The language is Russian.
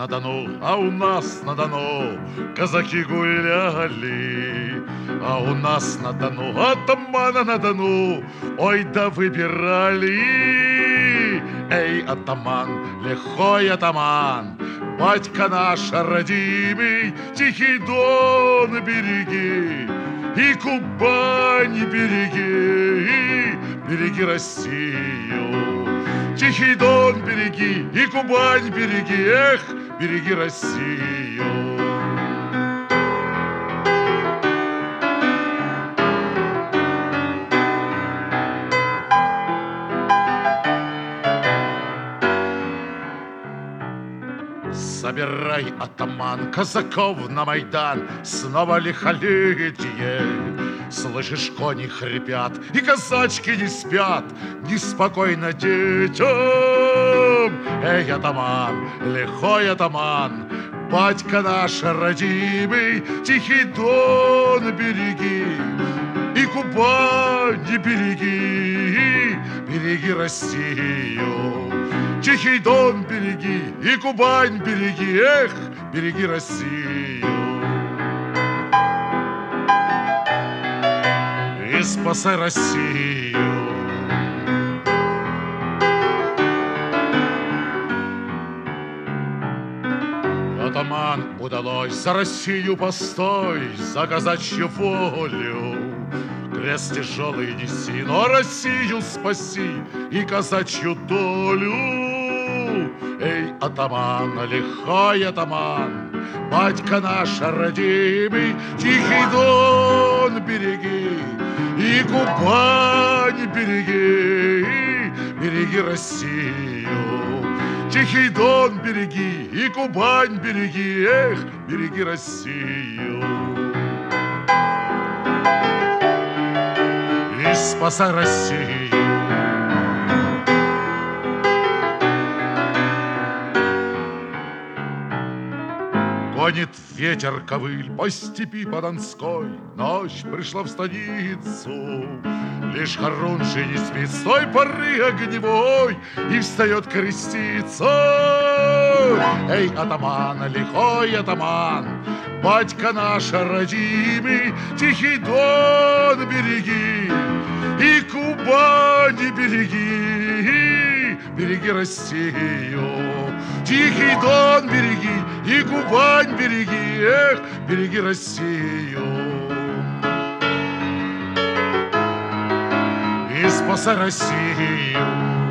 на Дону, а у нас на Дону казаки гуляли. А у нас на Дону атамана на Дону, ой, да выбирали. Эй, атаман, лихой атаман, батька наш родимый, Тихий Дон береги, и Кубань береги, береги Россию. Тихий Дон береги, и Кубань береги, эх, береги Россию. Собирай, атаман, казаков на Майдан, снова лихолетие. Слышишь, кони хрипят, и казачки не спят, неспокойно детям. Эй, атаман, лихой атаман, батька наш родимый, Тихий Дон береги, и Кубань береги, береги Россию. Тихий Дон береги, и Кубань береги, эх, береги Россию. И спасай Россию. Атаман удалой, за Россию постой, за казачью волю. Крест тяжелый неси, но Россию спаси и казачью долю. Эй, атаман, лихой атаман, батька наш родимый, Тихий Дон береги, и Кубань береги, береги Россию. Тихий Дон береги, и Кубань береги, эх, береги Россию. И спасай Россию. Гонит ветер ковыль по степи по Донской, ночь пришла в станицу. Лишь Харунжий не спит с той поры огневой и встает креститься. Эй, атаман, лихой атаман, батька наш родимый, Тихий Дон береги, и Кубань береги, береги Россию. Тихий Дон береги, и Кубань береги, эх, береги Россию. И спасай Россию.